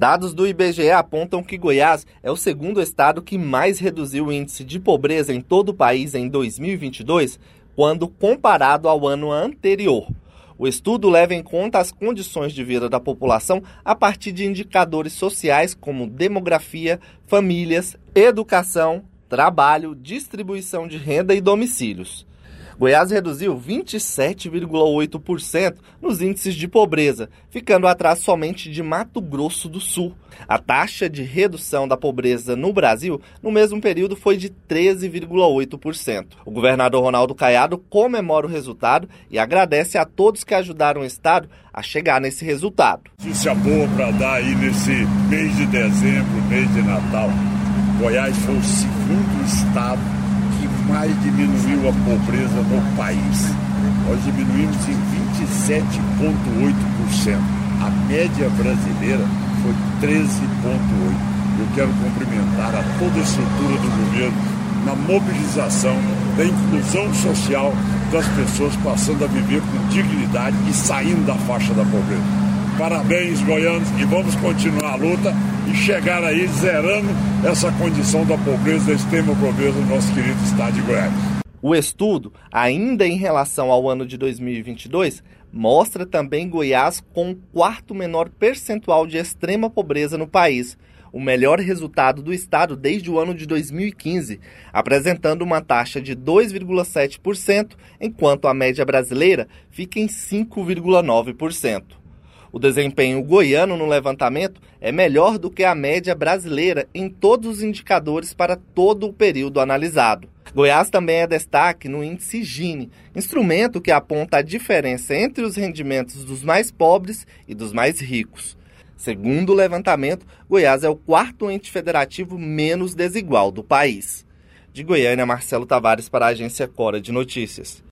Dados do IBGE apontam que Goiás é o segundo estado que mais reduziu o índice de pobreza em todo o país em 2022, quando comparado ao ano anterior. O estudo leva em conta as condições de vida da população a partir de indicadores sociais como demografia, famílias, educação, trabalho, distribuição de renda e domicílios. Goiás reduziu 27,8% nos índices de pobreza, ficando atrás somente de Mato Grosso do Sul. A taxa de redução da pobreza no Brasil, no mesmo período, foi de 13,8%. O governador Ronaldo Caiado comemora o resultado e agradece a todos que ajudaram o estado a chegar nesse resultado. Notícia boa para dar aí nesse mês de dezembro, mês de Natal. Goiás foi o segundo estado que mais diminuiu a pobreza no país. Nós diminuímos em 27,8%. A média brasileira foi 13,8%. Eu quero cumprimentar a toda a estrutura do governo na mobilização da inclusão social das pessoas passando a viver com dignidade e saindo da faixa da pobreza. Parabéns, goianos, e vamos continuar a luta e chegar aí zerando essa condição da pobreza, da extrema pobreza no nosso querido estado de Goiás. O estudo, ainda em relação ao ano de 2022, mostra também Goiás com o quarto menor percentual de extrema pobreza no país, o melhor resultado do estado desde o ano de 2015, apresentando uma taxa de 2,7%, enquanto a média brasileira fica em 5,9%. O desempenho goiano no levantamento é melhor do que a média brasileira em todos os indicadores para todo o período analisado. Goiás também é destaque no índice Gini, instrumento que aponta a diferença entre os rendimentos dos mais pobres e dos mais ricos. Segundo o levantamento, Goiás é o quarto ente federativo menos desigual do país. De Goiânia, Marcelo Tavares para a Agência Cora de Notícias.